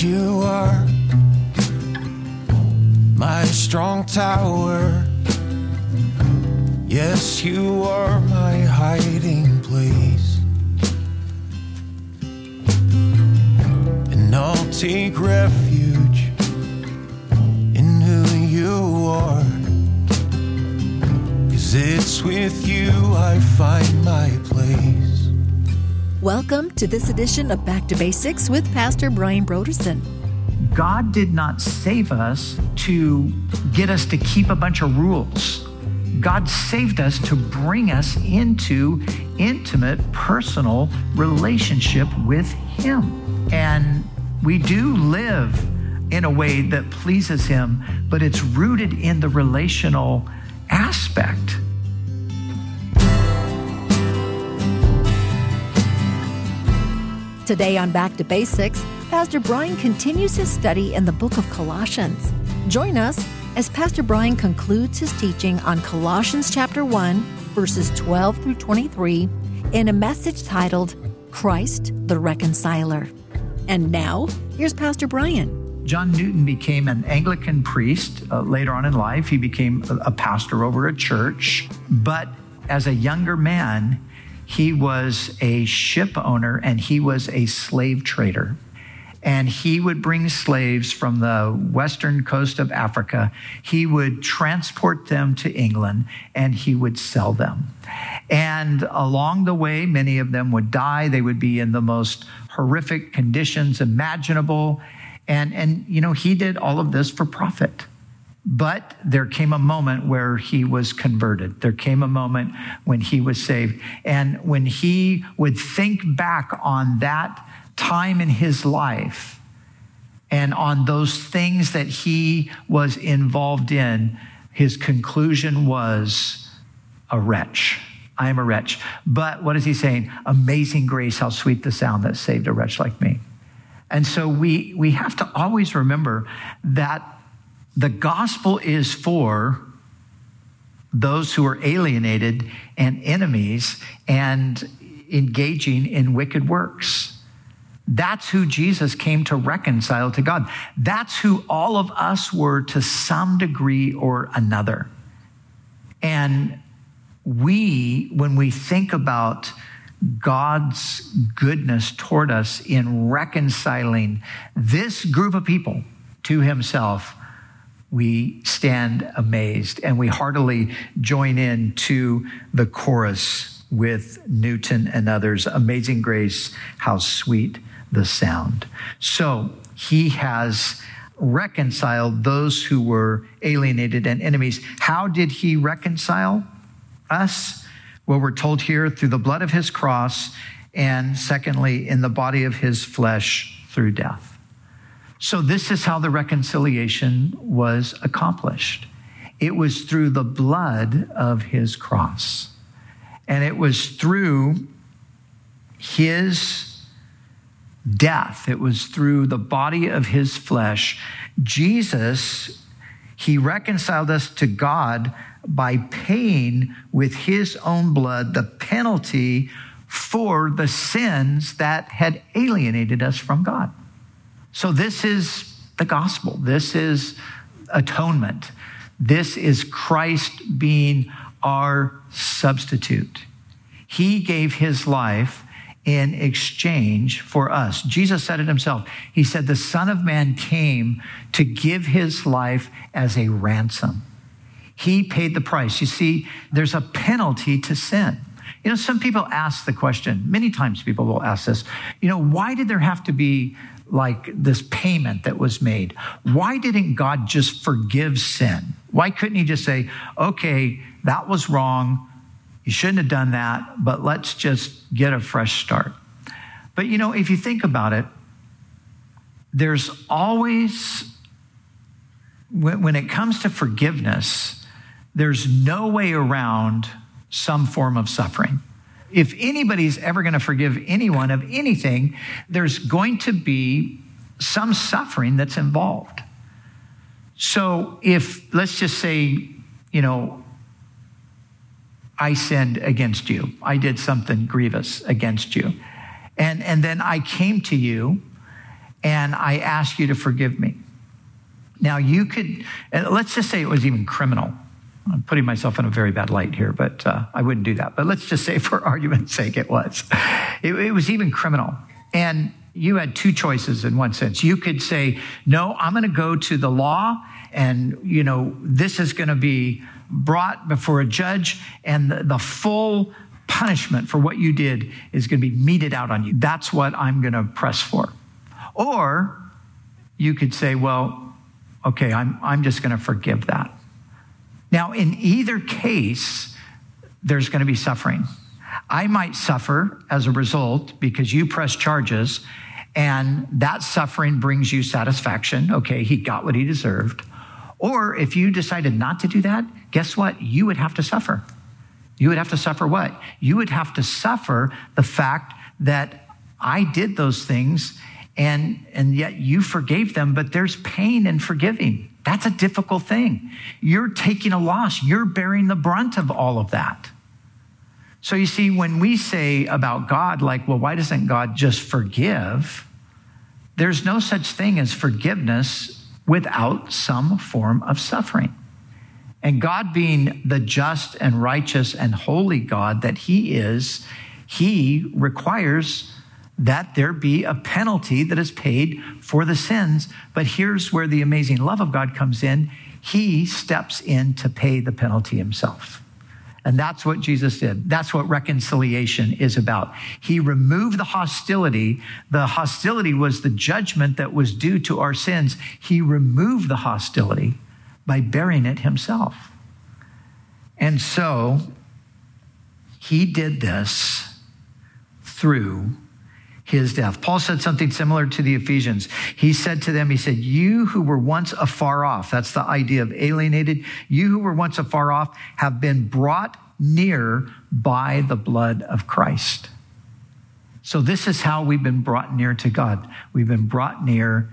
you are my strong tower. Yes, you are my hiding place. And I'll take refuge in who you are. 'Cause it's with you I find my place. Welcome to this edition of Back to Basics with Pastor Brian Brodersen. God did not save us to get us to keep a bunch of rules. God saved us to bring us into intimate, personal relationship with Him. And we do live in a way that pleases Him, but it's rooted in the relational aspect. Today on Back to Basics, Pastor Brian continues his study in the book of Colossians. Join us as Pastor Brian concludes his teaching on Colossians chapter 1, verses 12 through 23, in a message titled, Christ the Reconciler. And now, here's Pastor Brian. John Newton became an Anglican priest later on in life. He became a pastor over a church. But as a younger man, he was a ship owner and he was a slave trader. And he would bring slaves from the western coast of Africa. He would transport them to England and he would sell them. And along the way, many of them would die. They would be in the most horrific conditions imaginable. And you know, he did all of this for profit. But there came a moment where he was converted. There came a moment when he was saved. And when he would think back on that time in his life and on those things that he was involved in, his conclusion was a wretch. I am a wretch. But what is he saying? Amazing grace, how sweet the sound that saved a wretch like me. And so we have to always remember that the gospel is for those who are alienated and enemies and engaging in wicked works. That's who Jesus came to reconcile to God. That's who all of us were to some degree or another. And when we think about God's goodness toward us in reconciling this group of people to Himself, we stand amazed and we heartily join in to the chorus with Newton and others. Amazing grace, how sweet the sound. So He has reconciled those who were alienated and enemies. How did He reconcile us? Well, we're told here through the blood of His cross, and secondly, in the body of His flesh through death. So this is how the reconciliation was accomplished. It was through the blood of His cross. And it was through His death. It was through the body of His flesh. Jesus, He reconciled us to God by paying with His own blood the penalty for the sins that had alienated us from God. So this is the gospel. This is atonement. This is Christ being our substitute. He gave His life in exchange for us. Jesus said it Himself. He said, the Son of Man came to give His life as a ransom. He paid the price. You see, there's a penalty to sin. You know, some people ask the question, many times people will ask this, you know, why did there have to be like this payment that was made? Why didn't God just forgive sin? Why couldn't He just say, okay, that was wrong. You shouldn't have done that, but let's just get a fresh start. But you know, if you think about it, there's always, when it comes to forgiveness, there's no way around some form of suffering. If anybody's ever going to forgive anyone of anything, there's going to be some suffering that's involved. So if, let's just say, you know, I sinned against you. I did something grievous against you. And then I came to you and I ask you to forgive me. Now you could, let's just say it was even criminal. I'm putting myself in a very bad light here, but I wouldn't do that. But let's just say for argument's sake, it was. It was even criminal. And you had two choices in one sense. You could say, no, I'm going to go to the law, and, this is going to be brought before a judge, and the full punishment for what you did is going to be meted out on you. That's what I'm going to press for. Or you could say, well, okay, I'm just going to forgive that. Now, in either case, there's going to be suffering. I might suffer as a result because you press charges, and that suffering brings you satisfaction. Okay, he got what he deserved. Or if you decided not to do that, guess what? You would have to suffer. You would have to suffer what? You would have to suffer the fact that I did those things, and yet you forgave them, but there's pain in forgiving. That's a difficult thing. You're taking a loss. You're bearing the brunt of all of that. So you see, when we say about God, like, well, why doesn't God just forgive? There's no such thing as forgiveness without some form of suffering. And God, being the just and righteous and holy God that he is, he requires that there be a penalty that is paid for the sins. But here's where the amazing love of God comes in. He steps in to pay the penalty himself. And that's what Jesus did. That's what reconciliation is about. He removed the hostility. The hostility was the judgment that was due to our sins. He removed the hostility by bearing it himself. And so he did this through his death. Paul said something similar to the Ephesians. He said to them, you who were once afar off, that's the idea of alienated, you who were once afar off have been brought near by the blood of Christ. So this is how we've been brought near to God. We've been brought near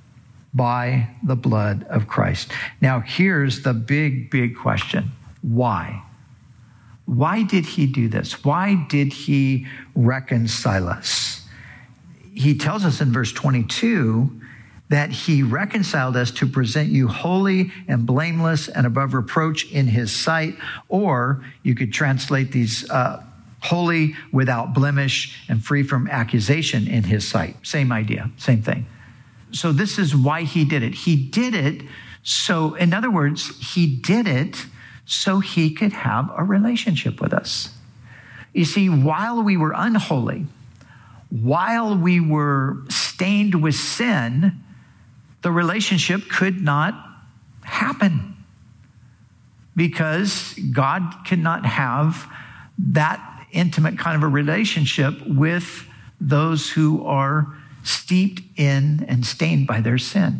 by the blood of Christ. Now here's the big, big question. Why? Why did he do this? Why did he reconcile us? He tells us in verse 22 that he reconciled us to present you holy and blameless and above reproach in his sight. Or you could translate these holy, without blemish, and free from accusation in his sight. Same idea, same thing. So this is why he did it. He did it so, in other words, he did it so he could have a relationship with us. You see, while we were unholy, while we were stained with sin, the relationship could not happen because God cannot have that intimate kind of a relationship with those who are steeped in and stained by their sin.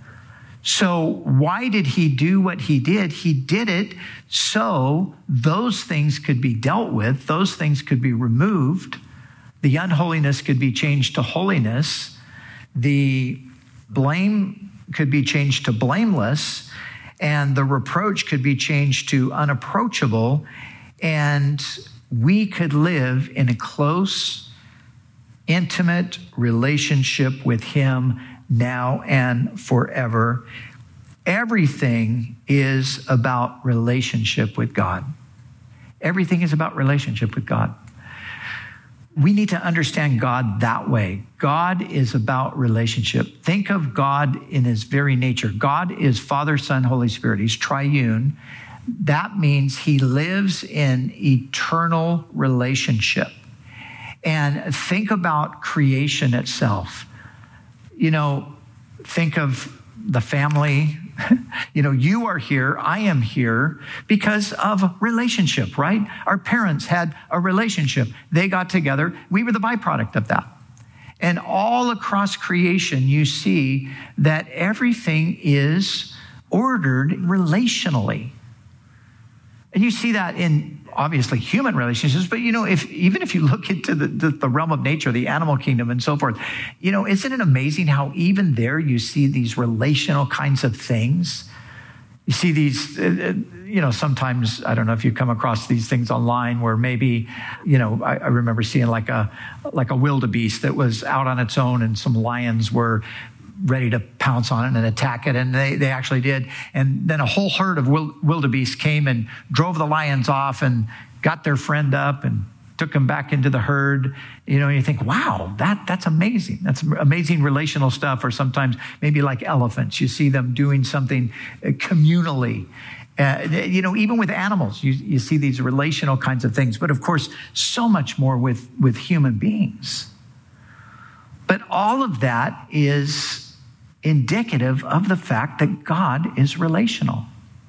So why did he do what he did? He did it so those things could be dealt with, those things could be removed. The unholiness could be changed to holiness. The blame could be changed to blameless. And the reproach could be changed to unapproachable. And we could live in a close, intimate relationship with him now and forever. Everything is about relationship with God. Everything is about relationship with God. We need to understand God that way. God is about relationship. Think of God in his very nature. God is Father, Son, Holy Spirit. He's triune. That means he lives in eternal relationship. And think about creation itself. Think of the family. You are here, I am here because of relationship, right? Our parents had a relationship. They got together. We were the byproduct of that. And all across creation, you see that everything is ordered relationally. And you see that in obviously human relationships, but even if you look into the realm of nature, the animal kingdom and so forth, isn't it amazing how even there you see these relational kinds of things? You see these, sometimes, I don't know if you come across these things online where maybe, I remember seeing like a wildebeest that was out on its own and some lions were ready to pounce on it and attack it. And they actually did. And then a whole herd of wildebeest came and drove the lions off and got their friend up and took him back into the herd. You think, wow, that's amazing. That's amazing relational stuff. Or sometimes maybe like elephants, you see them doing something communally. Even with animals, you see these relational kinds of things. But of course, so much more with human beings. But all of that is indicative of the fact that God is relational.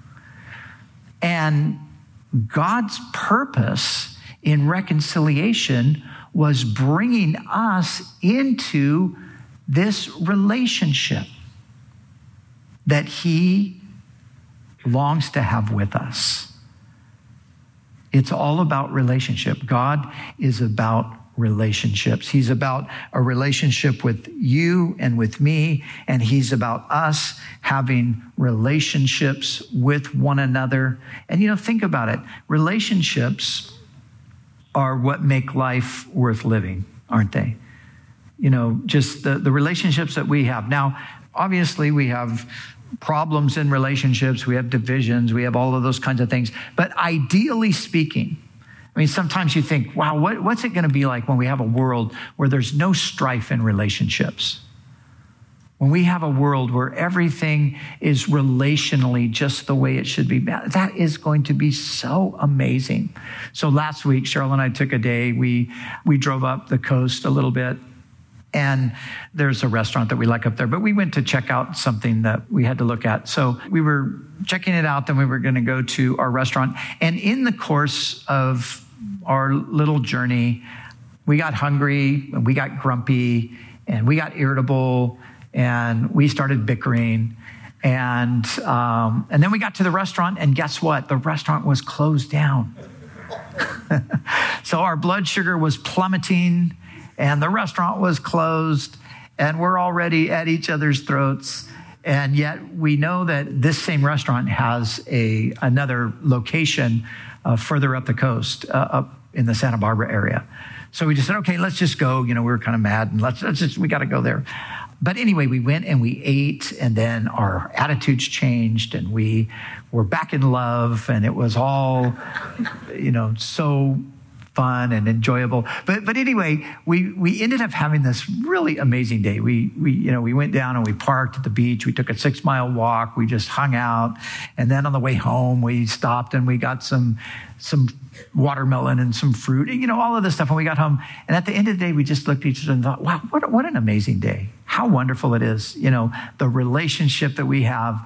And God's purpose in reconciliation was bringing us into this relationship that he longs to have with us. It's all about relationship. God is about relationships. He's about a relationship with you and with me, and he's about us having relationships with one another. And think about it. Relationships are what make life worth living, aren't they? Just the relationships that we have. Now, obviously, we have problems in relationships. We have divisions. We have all of those kinds of things. But ideally speaking, sometimes you think, wow, what's it going to be like when we have a world where there's no strife in relationships? When we have a world where everything is relationally just the way it should be, that is going to be so amazing. So last week, Cheryl and I took a day. We drove up the coast a little bit, and there's a restaurant that we like up there, but we went to check out something that we had to look at. So we were checking it out, then we were going to go to our restaurant. And in the course of our little journey, we got hungry, and we got grumpy, and we got irritable, and we started bickering. And then we got to the restaurant, and guess what? The restaurant was closed down. So our blood sugar was plummeting, and the restaurant was closed, and we're already at each other's throats. And yet we know that this same restaurant has another location further up the coast, up in the Santa Barbara area. So we just said, okay, let's just go. We were kind of mad, and we got to go there. But anyway, we went and we ate, and then our attitudes changed, and we were back in love, and it was all, so fun and enjoyable. But anyway, we ended up having this really amazing day. We went down and we parked at the beach. We took a 6-mile walk. We just hung out, and then on the way home, we stopped and we got some watermelon and some fruit, all of this stuff. And we got home, and at the end of the day, we just looked at each other and thought, wow, what an amazing day. How wonderful it is, the relationship that we have.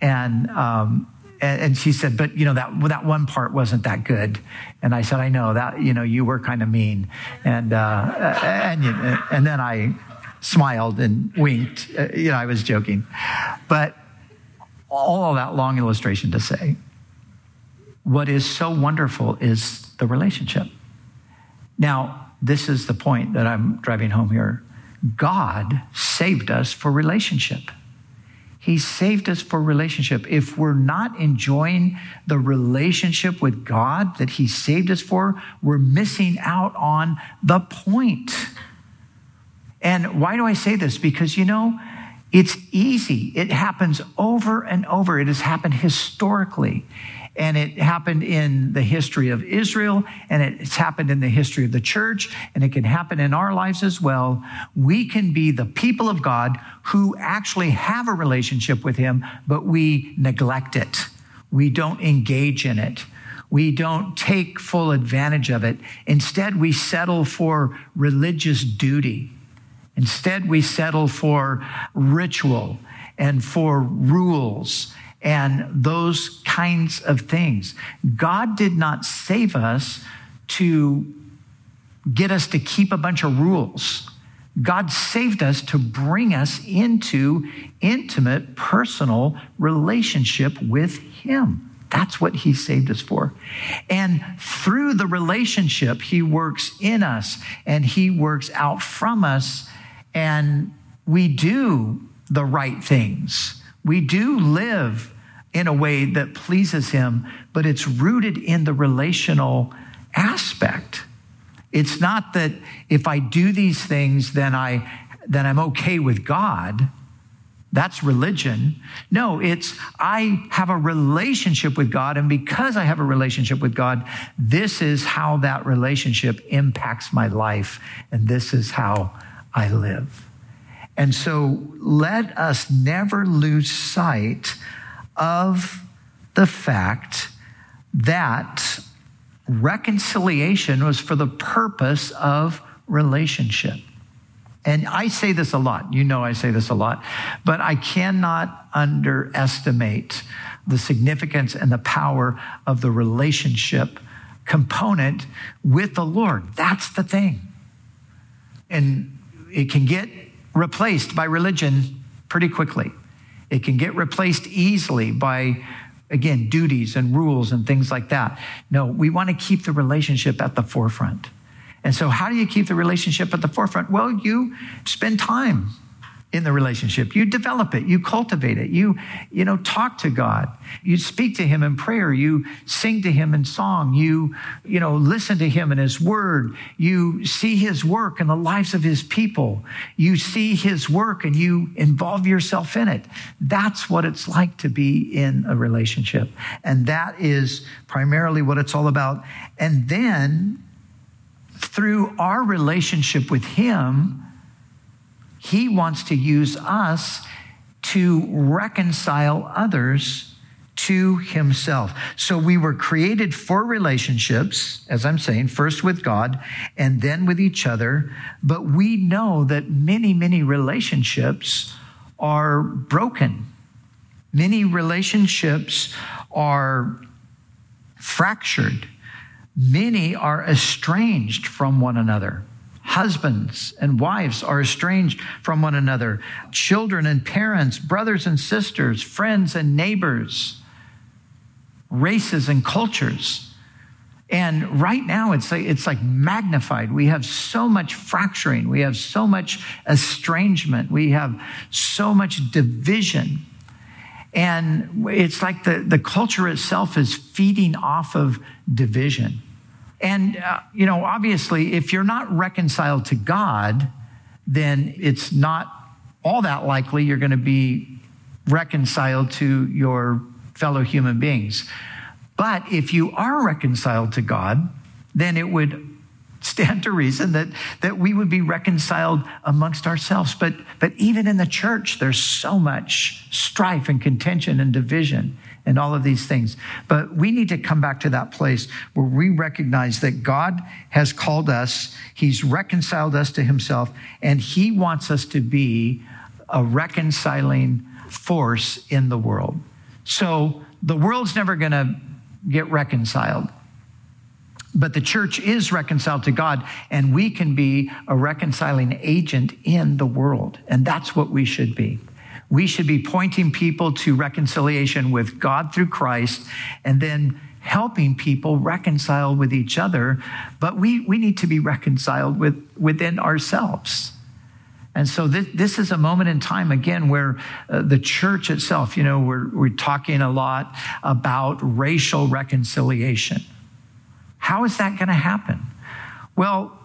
And she said, but that one part wasn't that good. And I said, I know that, you were kind of mean. And then I smiled and winked. I was joking. But all of that long illustration to say, what is so wonderful is the relationship. Now, this is the point that I'm driving home here. God saved us for relationship. He saved us for relationship. If we're not enjoying the relationship with God that he saved us for, we're missing out on the point. And why do I say this? Because, it's easy. It happens over and over. It has happened historically. And it happened in the history of Israel, and it's happened in the history of the church, and it can happen in our lives as well. We can be the people of God who actually have a relationship with him, but we neglect it. We don't engage in it. We don't take full advantage of it. Instead, we settle for religious duty. Instead, we settle for ritual and for rules and those kinds of things. God did not save us to get us to keep a bunch of rules. God saved us to bring us into intimate, personal relationship with him. That's what he saved us for. And through the relationship, he works in us and he works out from us, and we do the right things. We do live in a way that pleases him, but it's rooted in the relational aspect. It's not that if I do these things, then I'm okay with God. That's religion. No, it's I have a relationship with God, and because I have a relationship with God, this is how that relationship impacts my life, and this is how I live. And so let us never lose sight of the fact that reconciliation was for the purpose of relationship. And I say this a lot. You know I say this a lot. But I cannot underestimate the significance and the power of the relationship component with the Lord. That's the thing. And it can get replaced by religion pretty quickly. It can get replaced easily by, again, duties and rules and things like that. No, we want to keep the relationship at the forefront. And so how do you keep the relationship at the forefront? Well, you spend time in the relationship. You develop it. You cultivate it. You talk to God. You speak to him in prayer. You sing to him in song. You listen to him in his word. You see his work in the lives of his people. You see his work and you involve yourself in it. That's what it's like to be in a relationship. And that is primarily what it's all about. And then through our relationship with him, he wants to use us to reconcile others to himself. So we were created for relationships, as I'm saying, first with God and then with each other. But we know that many, many relationships are broken. Many relationships are fractured. Many are estranged from one another. Husbands and wives are estranged from one another. Children and parents, brothers and sisters, friends and neighbors, races and cultures. And right now it's like magnified. We have so much fracturing. We have so much estrangement. We have so much division. And it's like the culture itself is feeding off of division. And, obviously, if you're not reconciled to God, then it's not all that likely you're going to be reconciled to your fellow human beings. But if you are reconciled to God, then it would stand to reason that we would be reconciled amongst ourselves. But even in the church, there's so much strife and contention and division and all of these things. But we need to come back to that place where we recognize that God has called us, he's reconciled us to himself, and he wants us to be a reconciling force in the world. So the world's never going to get reconciled. But the church is reconciled to God, and we can be a reconciling agent in the world. And that's what we should be. We should be pointing people to reconciliation with God through Christ, and then helping people reconcile with each other. But we need to be reconciled within ourselves. And so this is a moment in time, again, where the church itself, we're talking a lot about racial reconciliation. How is that going to happen? Well,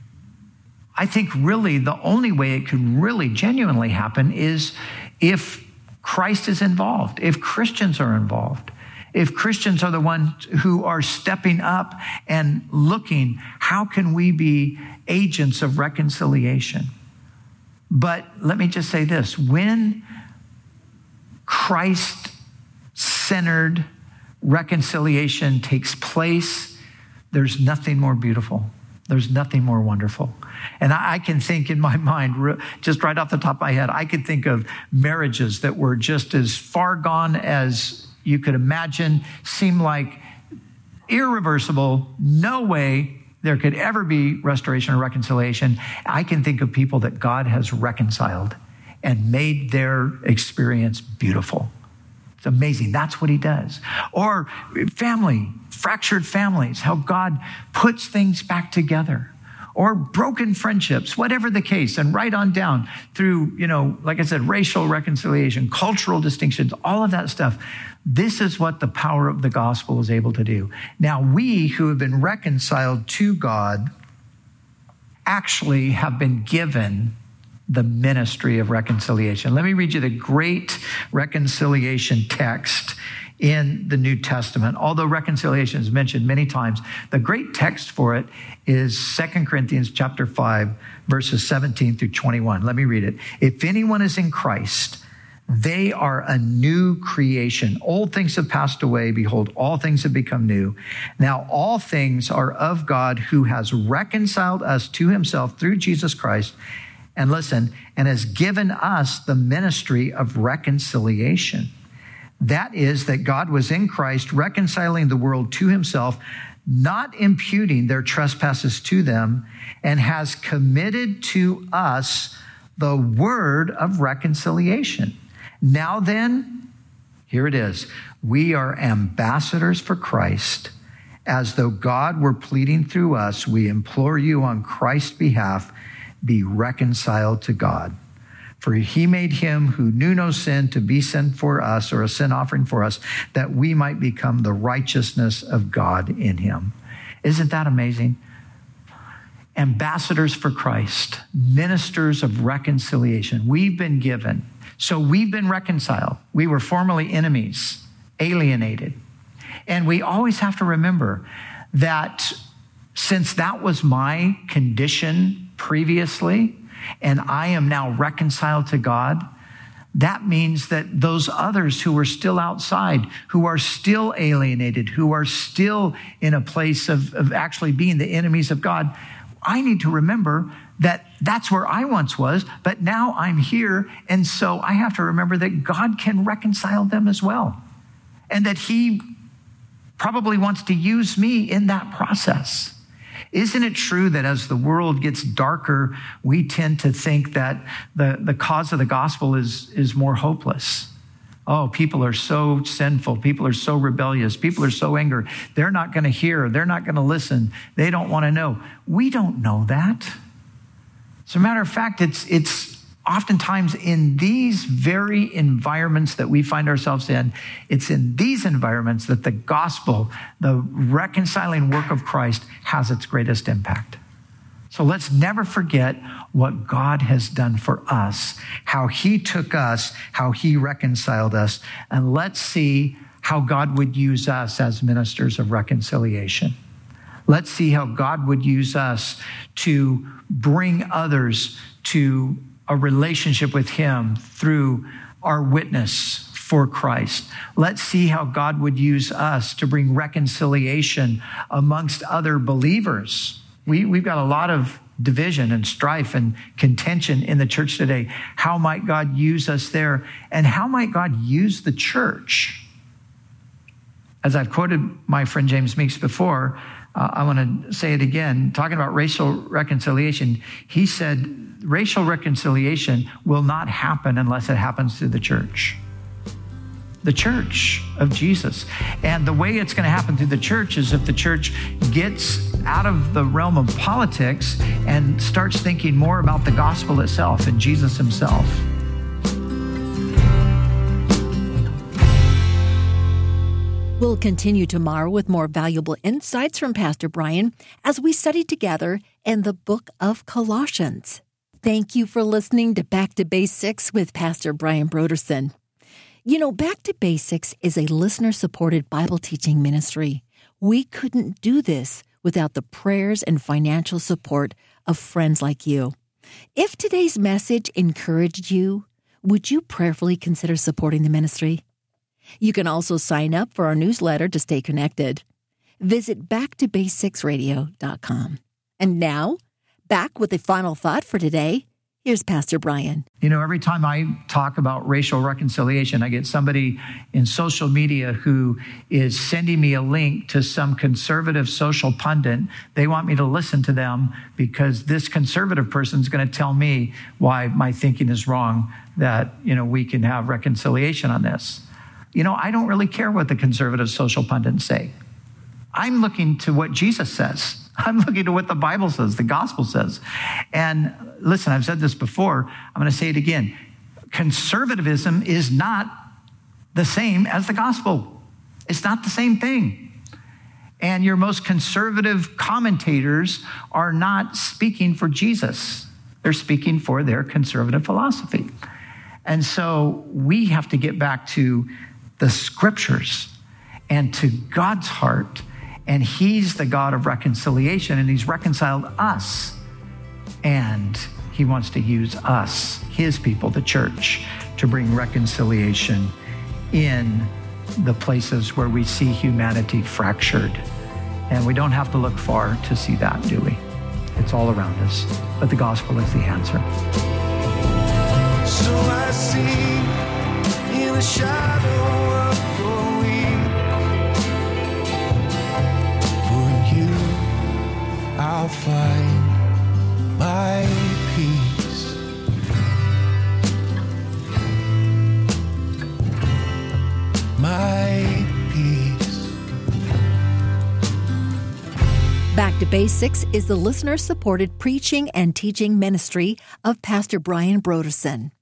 I think really the only way it could really genuinely happen is if Christ is involved, if Christians are involved, if Christians are the ones who are stepping up and looking, how can we be agents of reconciliation? But let me just say this, when Christ-centered reconciliation takes place, there's nothing more beautiful. There's nothing more wonderful. And I can think in my mind, just right off the top of my head, I could think of marriages that were just as far gone as you could imagine, seemed like irreversible, no way there could ever be restoration or reconciliation. I can think of people that God has reconciled and made their experience beautiful. It's amazing. That's what he does. Or family, fractured families, how God puts things back together. or broken friendships, whatever the case, and right on down through, like I said, racial reconciliation, cultural distinctions, all of that stuff. This is what the power of the gospel is able to do. Now, we who have been reconciled to God actually have been given the ministry of reconciliation. Let me read you the great reconciliation text in the New Testament. Although reconciliation is mentioned many times, the great text for it is 2 Corinthians chapter 5, verses 17 through 21. Let me read it. If anyone is in Christ, they are a new creation. Old things have passed away. Behold, all things have become new. Now all things are of God, who has reconciled us to himself through Jesus Christ. And listen, and has given us the ministry of reconciliation. That is, that God was in Christ reconciling the world to himself, not imputing their trespasses to them, and has committed to us the word of reconciliation. Now then, here it is. We are ambassadors for Christ. As though God were pleading through us, we implore you on Christ's behalf, be reconciled to God. For he made him who knew no sin to be sin for us, or a sin offering for us, that we might become the righteousness of God in him. Isn't that amazing? Ambassadors for Christ, ministers of reconciliation. We've been given. So we've been reconciled. We were formerly enemies, alienated. And we always have to remember that since that was my condition previously, and I am now reconciled to God, that means that those others who are still outside, who are still alienated, who are still in a place of actually being the enemies of God, I need to remember that that's where I once was, but now I'm here. And so I have to remember that God can reconcile them as well. And that he probably wants to use me in that process. Isn't it true that as the world gets darker, we tend to think that the cause of the gospel is more hopeless? Oh, people are so sinful. People are so rebellious. People are so angry. They're not going to hear. They're not going to listen. They don't want to know. We don't know that. As a matter of fact, it's oftentimes in these very environments that we find ourselves in, it's in these environments that the gospel, the reconciling work of Christ, has its greatest impact. So let's never forget what God has done for us, how he took us, how he reconciled us, and let's see how God would use us as ministers of reconciliation. Let's see how God would use us to bring others to a relationship with him through our witness for Christ. Let's see how God would use us to bring reconciliation amongst other believers. We've got a lot of division and strife and contention in the church today. How might God use us there? And how might God use the church? As I've quoted my friend James Meeks before, I want to say it again. Talking about racial reconciliation, he said, racial reconciliation will not happen unless it happens through the church of Jesus. And the way it's going to happen through the church is if the church gets out of the realm of politics and starts thinking more about the gospel itself and Jesus himself. We'll continue tomorrow with more valuable insights from Pastor Brian as we study together in the book of Colossians. Thank you for listening to Back to Basics with Pastor Brian Brodersen. You know, Back to Basics is a listener-supported Bible teaching ministry. We couldn't do this without the prayers and financial support of friends like you. If today's message encouraged you, would you prayerfully consider supporting the ministry? You can also sign up for our newsletter to stay connected. Visit backtobasicsradio.com. And now, back with a final thought for today. Here's Pastor Brian. You know, every time I talk about racial reconciliation, I get somebody in social media who is sending me a link to some conservative social pundit. They want me to listen to them because this conservative person is going to tell me why my thinking is wrong, that, you know, we can have reconciliation on this. You know, I don't really care what the conservative social pundits say. I'm looking to what Jesus says. I'm looking to what the Bible says, the gospel says. And listen, I've said this before. I'm going to say it again. Conservatism is not the same as the gospel. It's not the same thing. And your most conservative commentators are not speaking for Jesus. They're speaking for their conservative philosophy. And so we have to get back to the scriptures and to God's heart. And he's the God of reconciliation, and he's reconciled us. And he wants to use us, his people, the church, to bring reconciliation in the places where we see humanity fractured. And we don't have to look far to see that, do we? It's all around us. But the gospel is the answer. So I see in the shadow of your wings, for you I'll find my peace. My peace. Back to Basics is the listener-supported preaching and teaching ministry of Pastor Brian Brodersen.